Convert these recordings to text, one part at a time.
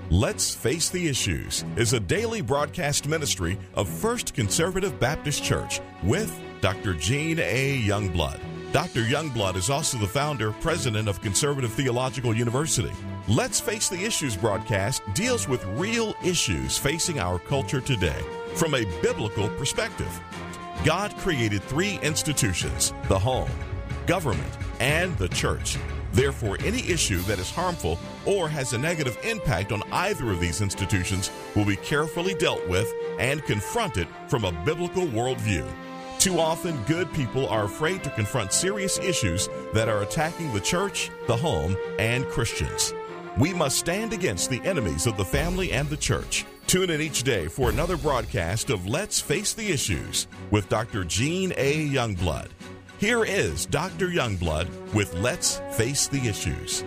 Let's Face the Issues is a daily broadcast ministry of First Conservative Baptist Church with Dr. Gene A. Youngblood. Dr. Youngblood is also the founder, president of Conservative Theological University. Let's Face the Issues broadcast deals with real issues facing our culture today from a biblical perspective. God created three institutions: the home, government, and the church. Therefore, any issue that is harmful or has a negative impact on either of these institutions will be carefully dealt with and confronted from a biblical worldview. Too often, good people are afraid to confront serious issues that are attacking the church, the home, and Christians. We must stand against the enemies of the family and the church. Tune in each day for another broadcast of Let's Face the Issues with Dr. Gene A. Youngblood. Here is Dr. Youngblood with Let's Face the Issues.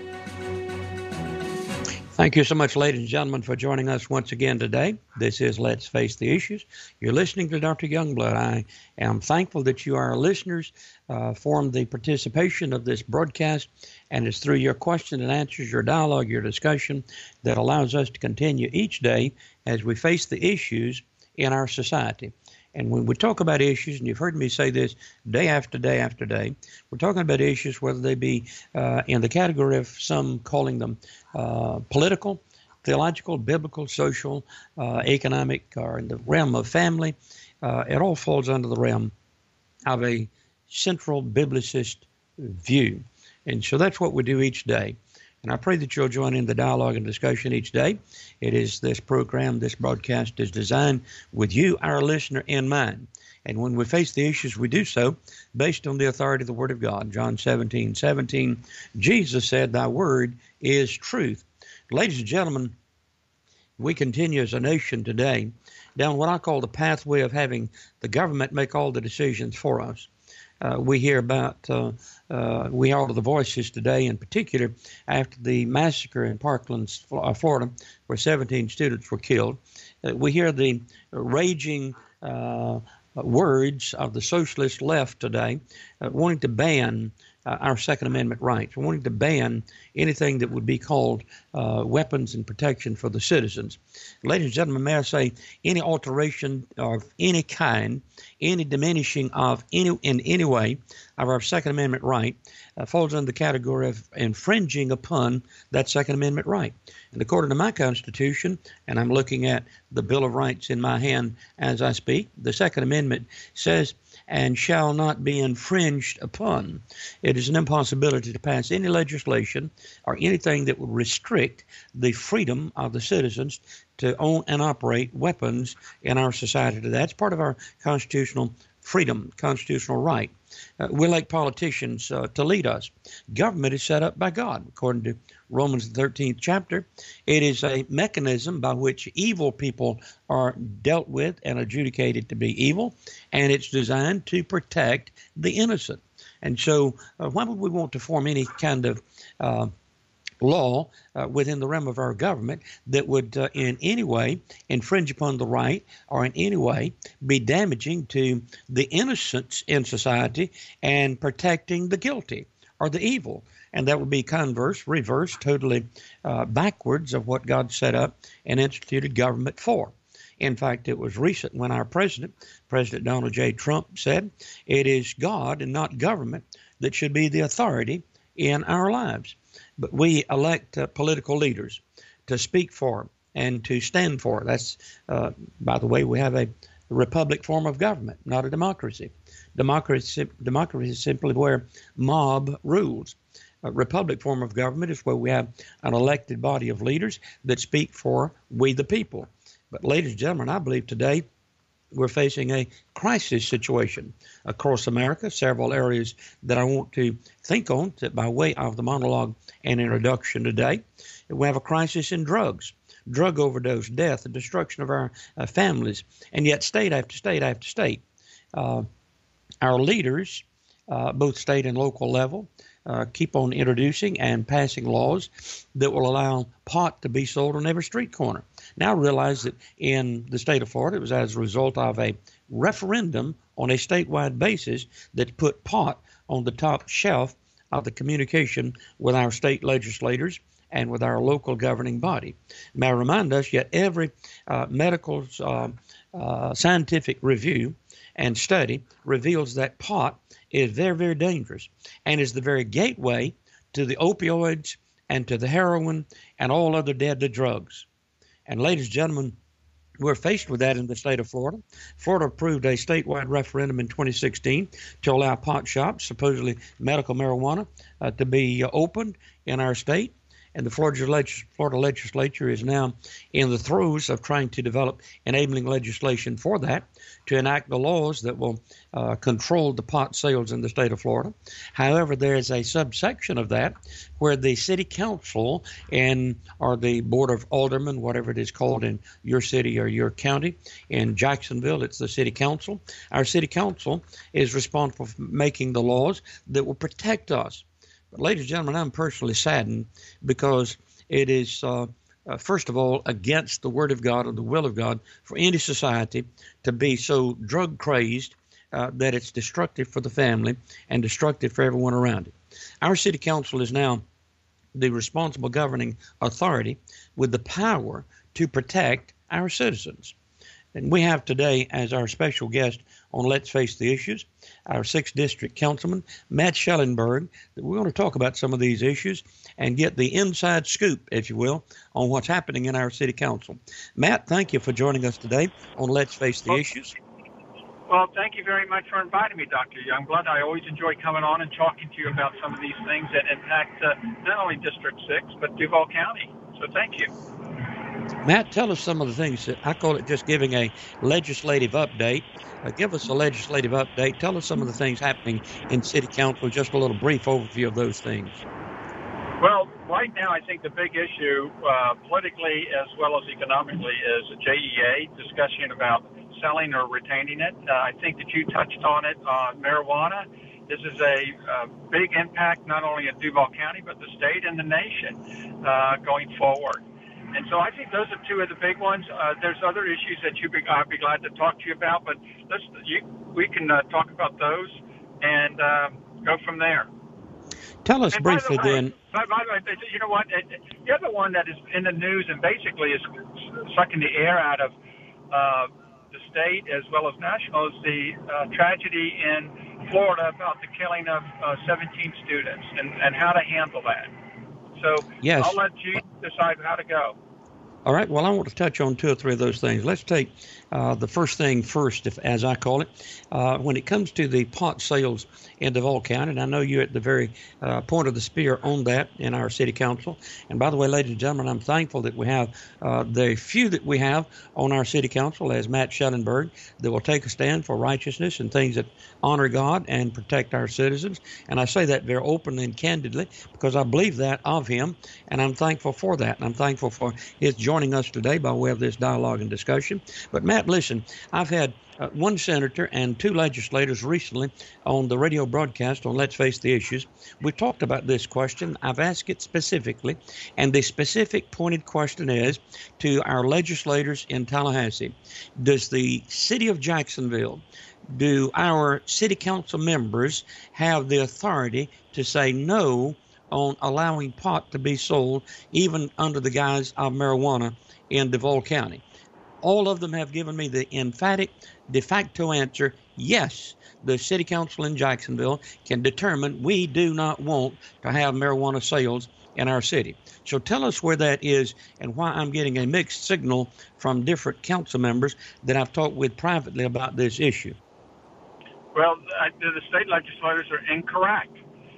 Thank you so much, ladies and gentlemen, for joining us once again today. This is Let's Face the Issues. You're listening to Dr. Youngblood. I am thankful that you, our listeners, form the participation of this broadcast, and it's through your question and answers, your dialogue, your discussion that allows us to continue each day as we face the issues in our society. And when we talk about issues, and you've heard me say this day after day after day, we're talking about issues, whether they be in the category of some calling them political, theological, biblical, social, economic, or in the realm of family. It all falls under the realm of a central biblicist view. And so that's what we do each day. And I pray that you'll join in the dialogue and discussion each day. It is this program, this broadcast is designed with you, our listener, in mind. And when we face the issues, we do so based on the authority of the Word of God. John 17:17, Jesus said, "Thy word is truth." Ladies and gentlemen, we continue as a nation today down what I call the pathway of having the government make all the decisions for us. We hear about, we hear all of the voices today, in particular after the massacre in Parkland, Florida, where 17 students were killed. We hear the raging words of the socialist left today, wanting to ban our Second Amendment rights, wanting to ban anything that would be called weapons and protection for the citizens. Ladies and gentlemen, may I say, any alteration of any kind, any diminishing of in any way of our Second Amendment right falls under the category of infringing upon that Second Amendment right. And according to my Constitution, and I'm looking at the Bill of Rights in my hand as I speak, the Second Amendment says, "and shall not be infringed upon." It is an impossibility to pass any legislation or anything that would restrict the freedom of the citizens to own and operate weapons in our society today. That's part of our constitutional freedom, constitutional right. We elect politicians to lead us. Government is set up by God, according to Romans, the 13th chapter. It is a mechanism by which evil people are dealt with and adjudicated to be evil, and it's designed to protect the innocent. And so why would we want to form any kind of law within the realm of our government that would in any way infringe upon the right or in any way be damaging to the innocents in society and protecting the guilty or the evil? And that would be reverse, totally backwards of what God set up and instituted government for. In fact, it was recent when our President Donald J. Trump, said, "It is God and not government that should be the authority in our lives." But we elect political leaders to speak for and to stand for. That's, by the way, we have a republic form of government, not a democracy. Democracy is simply where mob rules. A republic form of government is where we have an elected body of leaders that speak for we the people. But ladies and gentlemen, I believe today we're facing a crisis situation across America, several areas that I want to think on by way of the monologue and introduction today. We have a crisis in drugs, drug overdose, death, the destruction of our families, and yet state after state after state. Our leaders, both state and local level, keep on introducing and passing laws that will allow pot to be sold on every street corner. Now realize that in the state of Florida, it was as a result of a referendum on a statewide basis that put pot on the top shelf of the communication with our state legislators and with our local governing body. May I remind us, yet every medical scientific review and study reveals that pot is very, very dangerous and is the very gateway to the opioids and to the heroin and all other deadly drugs. And ladies and gentlemen, we're faced with that in the state of Florida. Florida approved a statewide referendum in 2016 to allow pot shops, supposedly medical marijuana, to be opened in our state. And the Florida legislature is now in the throes of trying to develop enabling legislation for that, to enact the laws that will control the pot sales in the state of Florida. However, there is a subsection of that where the city council or the board of aldermen, whatever it is called in your city or your county, in Jacksonville, it's the city council. Our city council is responsible for making the laws that will protect us. But ladies and gentlemen, I'm personally saddened because it is, first of all, against the Word of God or the will of God for any society to be so drug crazed that it's destructive for the family and destructive for everyone around it. Our city council is now the responsible governing authority with the power to protect our citizens. And we have today as our special guest on Let's Face the Issues, our 6th District Councilman, Matt Schellenberg. We're going to talk about some of these issues and get the inside scoop, if you will, on what's happening in our city council. Matt, thank you for joining us today on Let's Face the Issues. Well, thank you very much for inviting me, Dr. Youngblood. I always enjoy coming on and talking to you about some of these things that impact not only District 6, but Duval County. So thank you. Matt, tell us some of the things that I call it just giving a legislative update. Give us a legislative update. Tell us some of the things happening in City Council, just a little brief overview of those things. Well, right now I think the big issue politically as well as economically is a JEA discussion about selling or retaining it. I think that you touched on it on marijuana. This is a big impact not only in Duval County but the state and the nation going forward. And so I think those are two of the big ones. There's other issues that I'd be glad to talk to you about, but we can talk about those and go from there. Tell us briefly then. By the way, you know what? The other one that is in the news and basically is sucking the air out of the state as well as national is the tragedy in Florida about the killing of 17 students and how to handle that. So yes. I'll let you decide how to go. All right. Well, I want to touch on 2 or 3 of those things. Let's take the first thing first, as I call it. When it comes to the pot sales in Duval County, and I know you're at the very point of the spear on that in our city council. And by the way, ladies and gentlemen, I'm thankful that we have the few that we have on our city council as Matt Schellenberg that will take a stand for righteousness and things that honor God and protect our citizens. And I say that very openly and candidly because I believe that of him, and I'm thankful for that. And I'm thankful for his joining us today by way of this dialogue and discussion. But Matt, listen, I've had one senator and 2 legislators recently on the radio broadcast on Let's Face the Issues. We talked about this question. I've asked it specifically, and the specific pointed question is to our legislators in Tallahassee. Does the city of Jacksonville, do our city council members have the authority to say no on allowing pot to be sold even under the guise of marijuana in Duval County? All of them have given me the emphatic de facto answer, yes, the city council in Jacksonville can determine we do not want to have marijuana sales in our city. So tell us where that is and why I'm getting a mixed signal from different council members that I've talked with privately about this issue. Well, the state legislators are incorrect.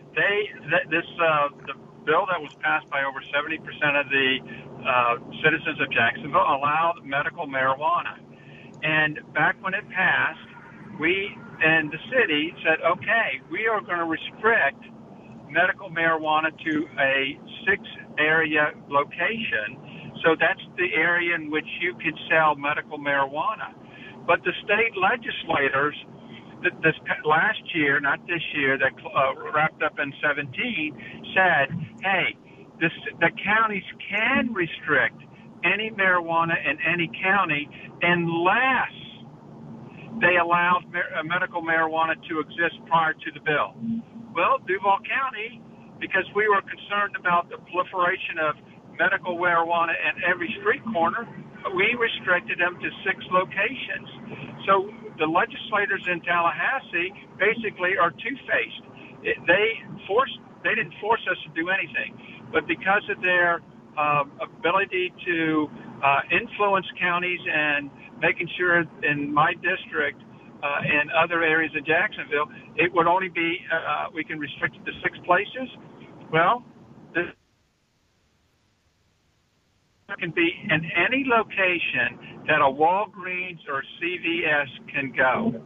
The bill that was passed by over 70% of the citizens of Jacksonville allowed medical marijuana. And back when it passed, we and the city said, okay, we are going to restrict medical marijuana to a 6-area location. So that's the area in which you can sell medical marijuana. But the state legislators this last year, not this year, that wrapped up in 17, said, hey, the counties can restrict any marijuana in any county unless they allowed medical marijuana to exist prior to the bill. Well, Duval County, because we were concerned about the proliferation of medical marijuana at every street corner. We restricted them to 6 locations. So the legislators in Tallahassee basically are two-faced. They didn't force us to do anything, but because of their ability to influence counties and making sure in my district and other areas of Jacksonville, it would only be, we can restrict it to 6 places. Well, this can be in any location that a Walgreens or CVS can go.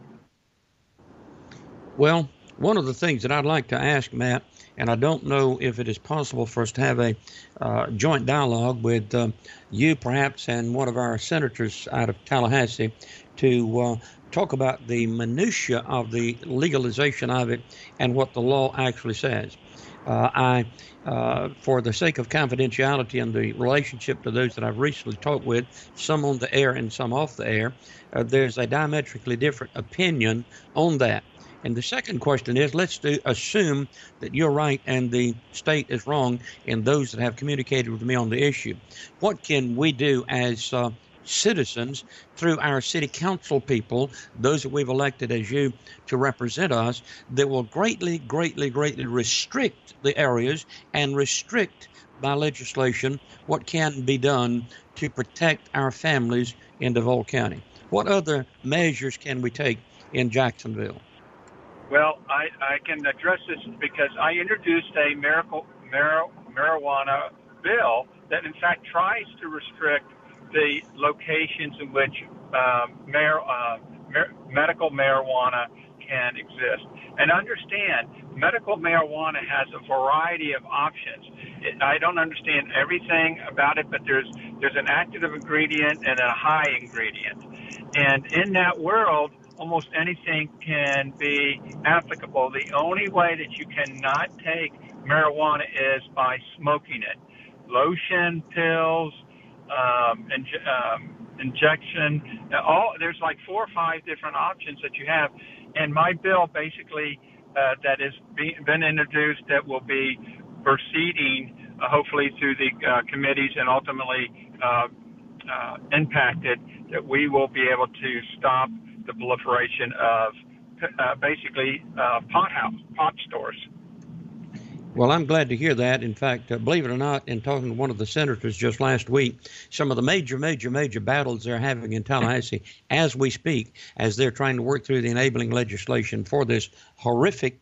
Well, one of the things that I'd like to ask, Matt, and I don't know if it is possible for us to have a joint dialogue with you perhaps and one of our senators out of Tallahassee to talk about the minutia of the legalization of it and what the law actually says. For the sake of confidentiality and the relationship to those that I've recently talked with, some on the air and some off the air, there's a diametrically different opinion on that. And the second question is, let's assume that you're right and the state is wrong and those that have communicated with me on the issue. What can we do as citizens through our city council people, those that we've elected as you to represent us, that will greatly restrict the areas and restrict by legislation what can be done to protect our families in Duval County? What other measures can we take in Jacksonville? Well, I can address this because I introduced a marijuana bill that, in fact, tries to restrict the locations in which medical marijuana can exist. And understand, medical marijuana has a variety of options. I don't understand everything about it, but there's an active ingredient and a high ingredient. And in that world, almost anything can be applicable. The only way that you cannot take marijuana is by smoking it. Lotion, pills, injection, there's like 4 or 5 different options that you have. And my bill basically that has been introduced that will be proceeding hopefully through the committees and ultimately impacted, that we will be able to stop the proliferation of pot stores. Well, I'm glad to hear that. In fact, believe it or not, in talking to one of the senators just last week, some of the major battles they're having in Tallahassee as we speak, as they're trying to work through the enabling legislation for this horrific,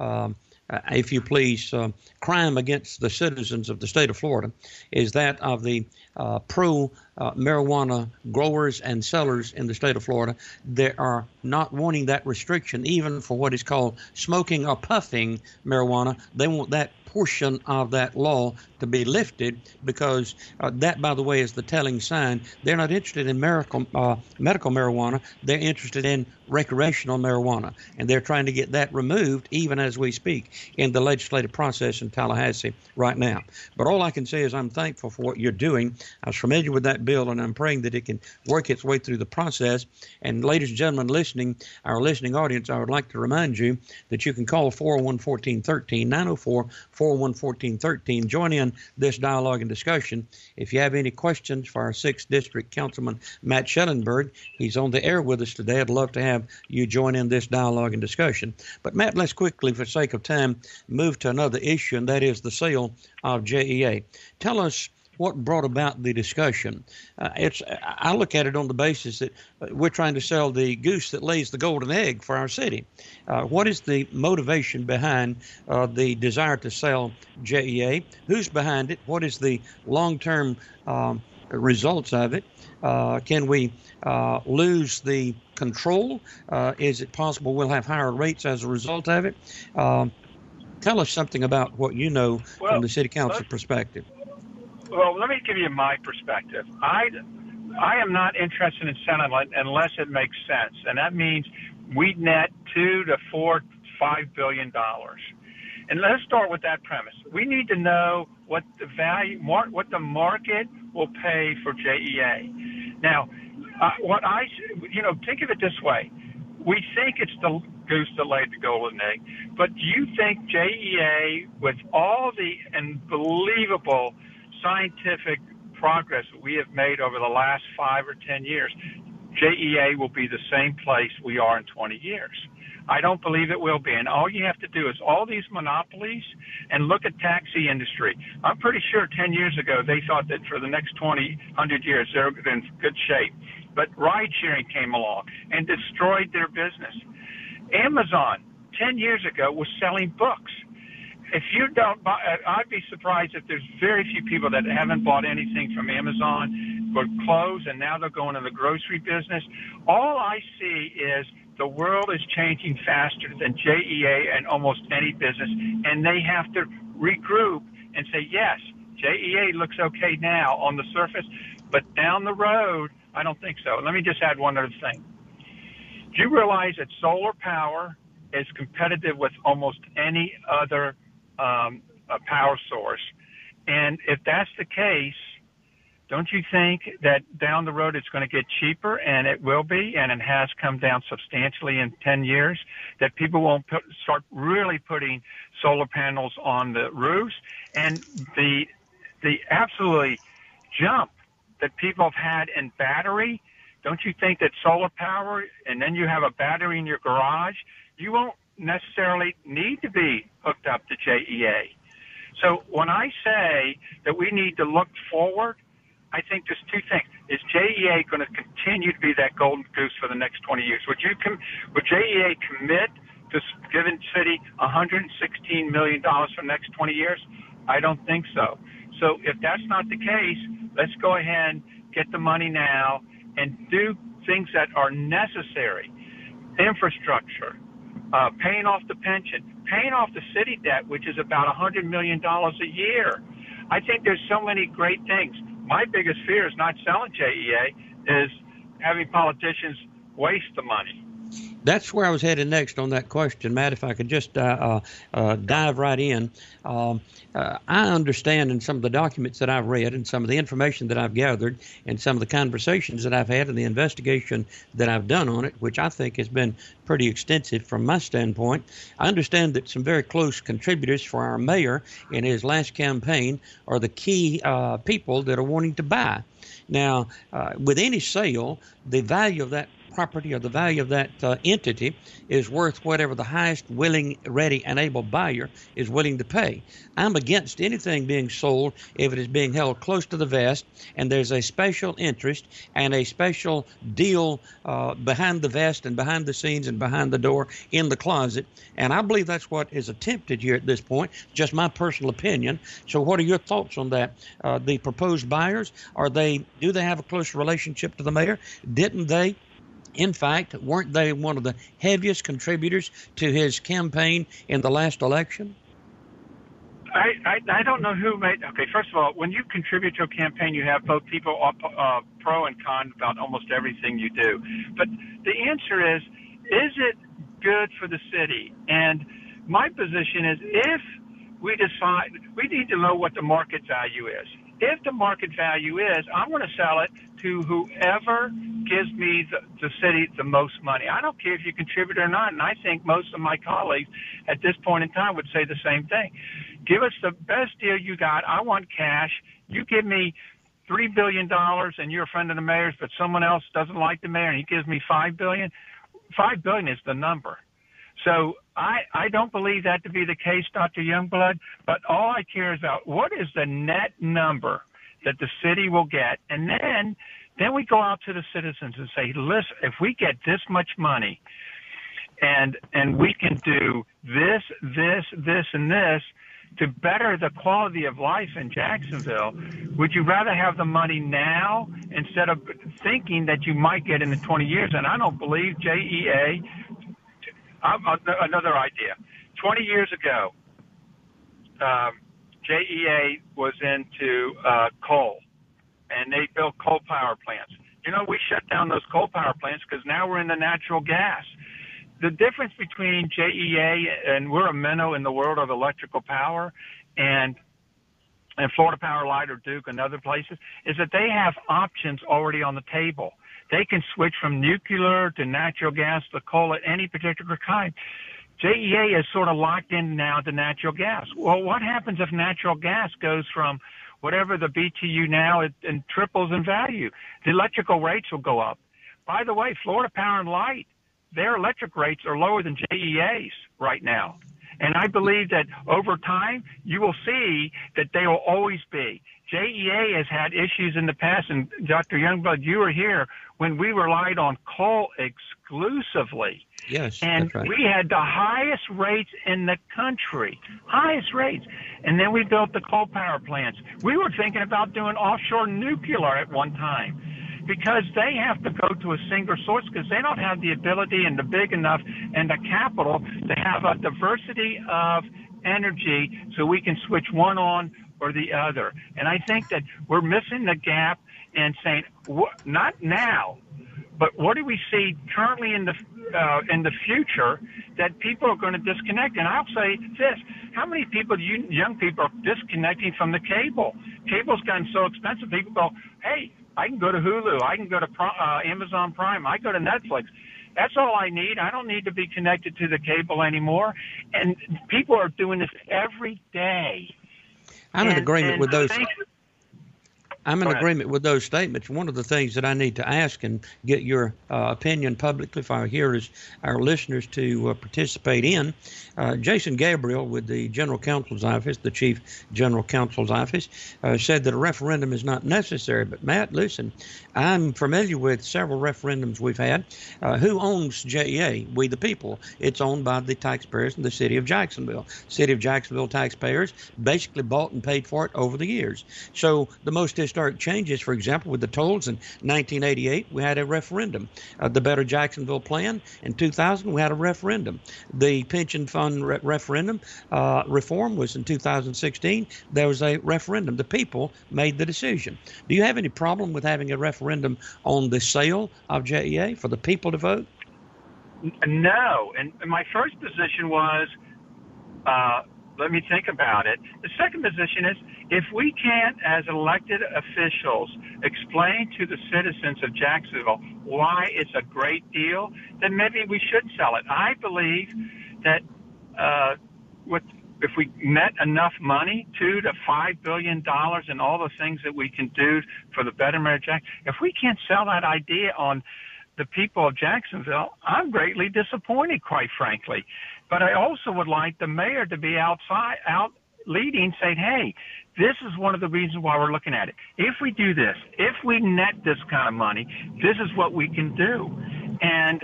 if you please, crime against the citizens of the state of Florida, is that of the pro-marijuana growers and sellers in the state of Florida. They are not wanting that restriction even for what is called smoking or puffing marijuana. They want that portion of that law to be lifted because that, by the way, is the telling sign. They're not interested in medical marijuana. They're interested in recreational marijuana, and they're trying to get that removed even as we speak in the legislative process in Tallahassee right now. But all I can say is I'm thankful for what you're doing. I was familiar with that bill, and I'm praying that it can work its way through the process. And ladies and gentlemen our listening audience, I would like to remind you that you can call 401-1413, 904-401-1413. Join in this dialogue and discussion. If you have any questions for our 6th District Councilman Matt Schellenberg, he's on the air with us today. I'd love to have you join in this dialogue and discussion. But Matt, let's quickly, for sake of time, move to another issue, and that is the sale of JEA. Tell us what brought about the discussion. I look at it on the basis that we're trying to sell the goose that lays the golden egg for our city. What is the motivation behind the desire to sell JEA? Who's behind it? What is the long-term results of it? Can we lose the control? Is it possible we'll have higher rates as a result of it? Tell us something about what you know from the city council perspective. Well, let me give you my perspective. I am not interested in selling it unless it makes sense, and that means we net $2 to $4, $5 billion. And let's start with that premise. We need to know what the value, what the market will pay for JEA. Now, think of it this way. We think it's the goose that laid the golden egg, but do you think JEA, with all the unbelievable scientific progress we have made over the last 5 or 10 years, JEA will be the same place we are in 20 years. I don't believe it will be. And all you have to do is all these monopolies and look at taxi industry. I'm pretty sure 10 years ago they thought that for the next 100 years they're in good shape. But ride sharing came along and destroyed their business. Amazon 10 years ago was selling books. If you don't buy, I'd be surprised if there's very few people that haven't bought anything from Amazon for clothes, and now they're going in the grocery business. All I see is the world is changing faster than JEA and almost any business, and they have to regroup and say, yes, JEA looks okay now on the surface, but down the road, I don't think so. Let me just add one other thing. Do you realize that solar power is competitive with almost any other power source? And if that's the case, don't you think that down the road it's going to get cheaper, and it will be, and it has come down substantially in 10 years, that people won't start really putting solar panels on the roofs? And the absolutely jump that people have had in battery, don't you think that solar power, and then you have a battery in your garage, you won't necessarily need to be hooked up to JEA? So when I say that we need to look forward, I think there's two things. Is JEA going to continue to be that golden goose for the next 20 years? Would JEA commit to giving city $116 million for the next 20 years? I don't think so. So if that's not the case, let's go ahead, get the money now, and do things that are necessary. Infrastructure, paying off the pension, paying off the city debt, which is about $100 million a year. I think there's so many great things. My biggest fear is not selling JEA, is having politicians waste the money. That's where I was headed next on that question, Matt, if I could just dive right in. I understand in some of the documents that I've read and some of the information that I've gathered and some of the conversations that I've had and the investigation that I've done on it, which I think has been pretty extensive from my standpoint. I understand that some very close contributors for our mayor in his last campaign are the key people that are wanting to buy. Now, with any sale, the value of that property or the value of that entity is worth whatever the highest willing, ready, and able buyer is willing to pay. I'm against anything being sold if it is being held close to the vest and there's a special interest and a special deal behind the vest and behind the scenes and behind the door in the closet. And I believe that's what is attempted here at this point, just my personal opinion. So what are your thoughts on that? The proposed buyers, do they have a close relationship to the mayor? Didn't they? In fact, weren't they one of the heaviest contributors to his campaign in the last election? I don't know who made. Okay, first of all, when you contribute to a campaign, you have both people pro and con about almost everything you do. But the answer is it good for the city? And my position is, if we decide, we need to know what the market value is. If the market value is, I'm going to sell it to whoever gives me the city the most money. I don't care if you contribute or not, and I think most of my colleagues at this point in time would say the same thing. Give us the best deal you got. I want cash. You give me $3 billion and you're a friend of the mayor's, but someone else doesn't like the mayor and he gives me $5 billion. $5 billion is the number. So I don't believe that to be the case, Dr. Youngblood, but all I care is about what is the net number that the city will get. And then we go out to the citizens and say, listen, if we get this much money and we can do this, and this to better the quality of life in Jacksonville, would you rather have the money now instead of thinking that you might get in the 20 years? And I don't believe JEA. Another idea. 20 years ago, JEA was into coal, and they built coal power plants. You know, we shut down those coal power plants because now we're in the natural gas. The difference between JEA and we're a minnow in the world of electrical power and Florida Power Light or Duke and other places is that they have options already on the table. They can switch from nuclear to natural gas to coal at any particular time. JEA is sort of locked in now to natural gas. Well, what happens if natural gas goes from whatever the BTU now, it triples in value. The electrical rates will go up. By the way, Florida Power and Light, their electric rates are lower than JEA's right now. And I believe that over time, you will see that they will always be. JEA has had issues in the past, and Dr. Youngblood, you were here when we relied on coal exclusively. Yes, and that's right. We had the highest rates in the country, highest rates. And then we built the coal power plants. We were thinking about doing offshore nuclear at one time, because they have to go to a single source because they don't have the ability and the big enough and the capital to have a diversity of energy so we can switch one on or the other. And I think that we're missing the gap and saying, not now, but what do we see currently in the future that people are going to disconnect? And I'll say this, how many people, young people, are disconnecting from the cable? Cable's gotten so expensive, people go, hey, I can go to Hulu. I can go to Amazon Prime. I go to Netflix. That's all I need. I don't need to be connected to the cable anymore. And people are doing this every day. I'm in agreement with those. I'm in agreement with those statements. One of the things that I need to ask and get your opinion publicly for our hearers, our listeners to participate in, Jason Gabriel with the General Counsel's Office, the Chief General Counsel's Office, said that a referendum is not necessary. But Matt, listen, I'm familiar with several referendums we've had. Who owns JEA? We the people. It's owned by the taxpayers in the city of Jacksonville. City of Jacksonville taxpayers basically bought and paid for it over the years. So the most historic changes, for example, with the tolls in 1988, we had a referendum. The Better Jacksonville Plan in 2000, we had a referendum. The pension fund referendum reform was in 2016. There was a referendum. The people made the decision. Do you have any problem with having a referendum on the sale of JEA for the people to vote? No. And my first position was, let me think about it. The second position is, if we can't, as elected officials, explain to the citizens of Jacksonville why it's a great deal, then maybe we should sell it. I believe that if we net enough money, $2 to $5 billion, and all the things that we can do for the betterment of Jacksonville, if we can't sell that idea on the people of Jacksonville, I'm greatly disappointed, quite frankly. But I also would like the mayor to be out leading, saying, hey, this is one of the reasons why we're looking at it. If we do this, if we net this kind of money, this is what we can do. And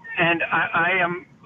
I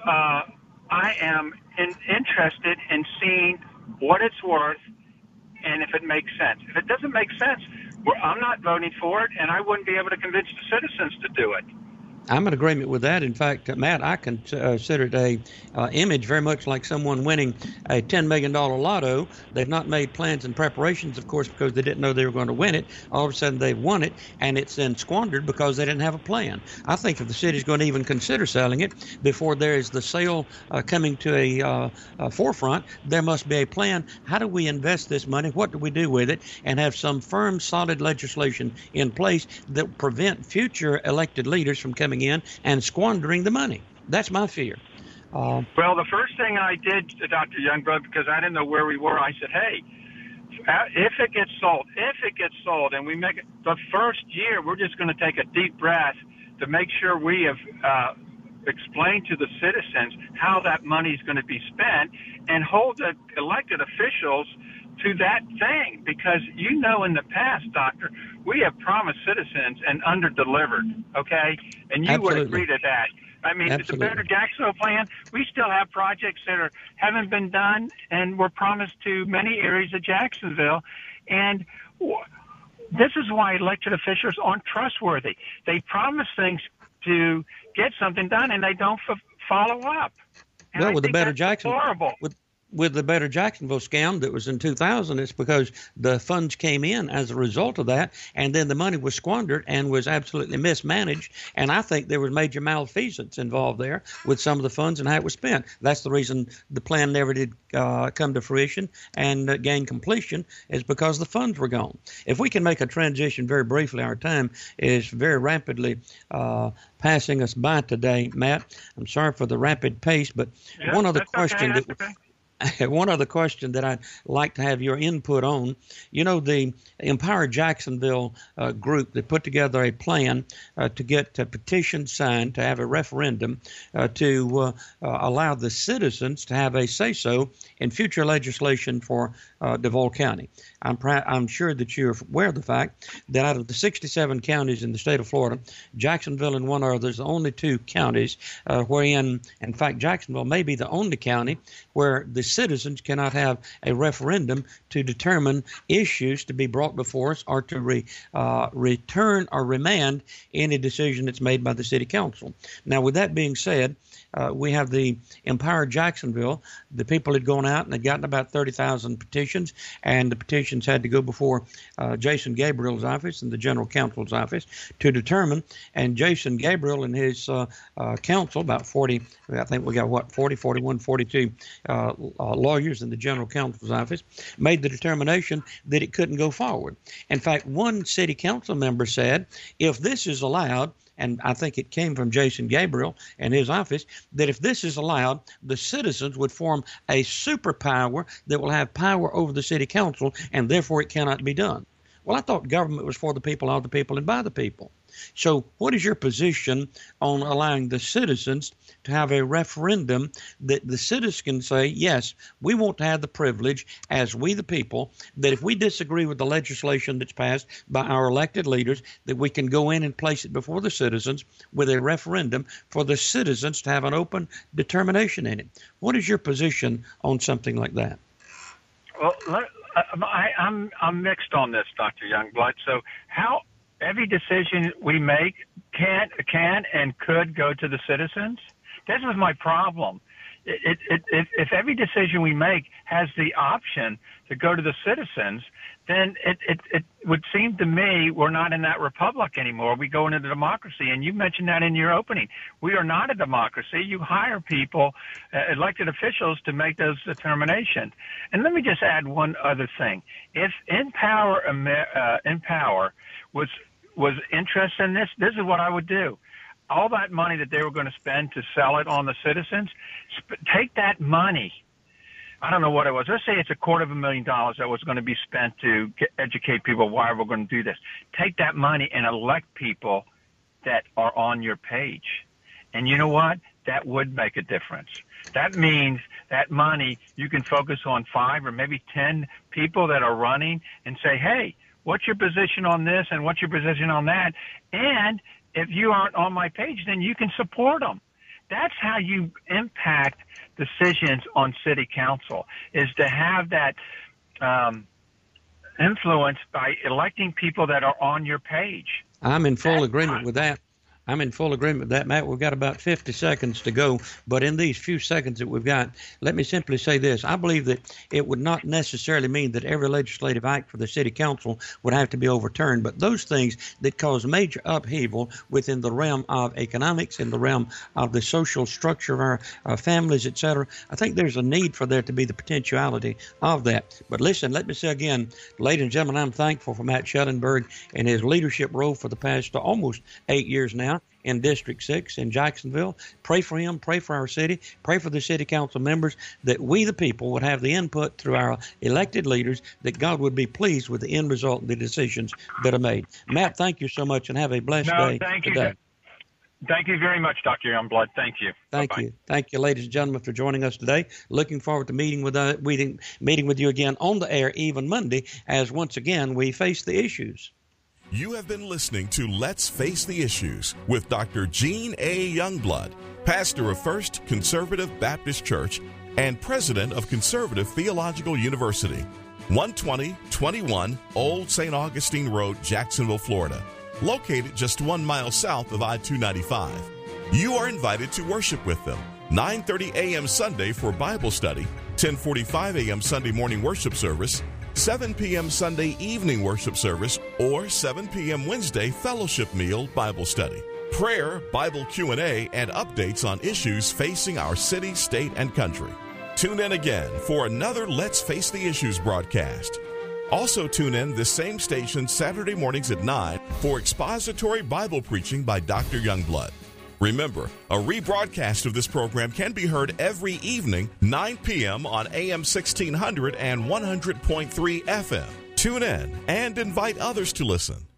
am interested in seeing what it's worth and if it makes sense. If it doesn't make sense, I'm not voting for it, and I wouldn't be able to convince the citizens to do it. I'm in agreement with that. In fact, Matt, I consider it a image very much like someone winning a $10 million lotto. They've not made plans and preparations, of course, because they didn't know they were going to win it. All of a sudden, they've won it, and it's then squandered because they didn't have a plan. I think if the city's going to even consider selling it before there is the sale coming to a forefront, there must be a plan. How do we invest this money? What do we do with it? And have some firm, solid legislation in place that prevent future elected leaders from coming in and squandering the money. That's my fear. Well, the first thing I did, Dr. Youngblood, because I didn't know where we were, I said, hey, if it gets sold, and we make it the first year, we're just going to take a deep breath to make sure we have explained to the citizens how that money is going to be spent and hold the elected officials to that thing, because in the past, Doctor, we have promised citizens and under-delivered, okay? And you Absolutely. would agree to that. I mean, Absolutely. The Better Jacksonville Plan, we still have projects that haven't been done and were promised to many areas of Jacksonville. And this is why elected officials aren't trustworthy. They promise things to get something done, and they don't follow up. And well, I with the think Better that's Jacksonville, horrible. With the Better Jacksonville scam that was in 2000, it's because the funds came in as a result of that, and then the money was squandered and was absolutely mismanaged. And I think there was major malfeasance involved there with some of the funds and how it was spent. That's the reason the plan never did come to fruition and gain completion, is because the funds were gone. If we can make a transition very briefly, our time is very rapidly passing us by today, Matt. I'm sorry for the rapid pace, but one other question One other question that I'd like to have your input on. You know, the Empower Jacksonville group that put together a plan to get a petition signed to have a referendum to allow the citizens to have a say-so in future legislation for Duval County. I'm sure that you're aware of the fact that out of the 67 counties in the state of Florida, Jacksonville and one other is the only two counties wherein, in fact, Jacksonville may be the only county where the citizens cannot have a referendum to determine issues to be brought before us or to return or remand any decision that's made by the city council. Now, with that being said, we have the Empower Jacksonville. The people had gone out and had gotten about 30,000 petitions, and the petitions had to go before Jason Gabriel's office and the general counsel's office to determine. And Jason Gabriel and his counsel, about 40, I think we got 41, 42 lawyers in the general counsel's office, made the determination that it couldn't go forward. In fact, one city council member said, if this is allowed, and I think it came from Jason Gabriel and his office, that if this is allowed, the citizens would form a superpower that will have power over the city council, and therefore it cannot be done. Well, I thought government was for the people, of the people, and by the people. So what is your position on allowing the citizens to have a referendum that the citizens can say, yes, we want to have the privilege as we the people, that if we disagree with the legislation that's passed by our elected leaders, that we can go in and place it before the citizens with a referendum for the citizens to have an open determination in it. What is your position on something like that? Well, I'm mixed on this, Dr. Youngblood. So how every decision we make can and could go to the citizens? This is my problem. If every decision we make has the option to go to the citizens, then it would seem to me we're not in that republic anymore. We go into the democracy, and you mentioned that in your opening. We are not a democracy. You hire people, elected officials, to make those determinations. And let me just add one other thing. If Empower was interested in this, this is what I would do. All that money that they were going to spend to sell it on the citizens, take that money. I don't know what it was. Let's say it's $250,000 that was going to be spent to educate people why we're going to do this. Take that money and elect people that are on your page. And you know what? That would make a difference. That means that money, you can focus on 5 or maybe 10 people that are running and say, hey, what's your position on this and what's your position on that? And if you aren't on my page, then you can support them. That's how you impact decisions on city council, is to have that influence by electing people that are on your page. I'm in full agreement with that. Matt. We've got about 50 seconds to go, but in these few seconds that we've got, let me simply say this. I believe that it would not necessarily mean that every legislative act for the city council would have to be overturned, but those things that cause major upheaval within the realm of economics, in the realm of the social structure of our families, etc., I think there's a need for there to be the potentiality of that. But listen, let me say again, ladies and gentlemen, I'm thankful for Matt Schellenberg and his leadership role for the past almost 8 years now in District 6 in Jacksonville. Pray for him, pray for our city, pray for the city council members, that we the people would have the input through our elected leaders, that God would be pleased with the end result and the decisions that are made. Matt, thank you so much and have a blessed day today. Thank you very much, Dr. Youngblood. Thank you. Thank you. Thank you, ladies and gentlemen, for joining us today. Looking forward to meeting with you again on the air, even Monday, as once again we face the issues. You have been listening to Let's Face the Issues with Dr. Gene A. Youngblood, pastor of First Conservative Baptist Church and president of Conservative Theological University, 12021 Old St. Augustine Road, Jacksonville, Florida, located just 1 mile south of I-295. You are invited to worship with them, 9:30 a.m. Sunday for Bible study, 10:45 a.m. Sunday morning worship service, 7 p.m. Sunday evening worship service, or 7 p.m. Wednesday fellowship meal Bible study, prayer, Bible Q&A, and updates on issues facing our city, state, and country. Tune in again for another Let's Face the Issues broadcast. Also tune in this same station Saturday mornings at 9 for expository Bible preaching by Dr. Youngblood. Remember, a rebroadcast of this program can be heard every evening, 9 p.m. on AM 1600 and 100.3 FM. Tune in and invite others to listen.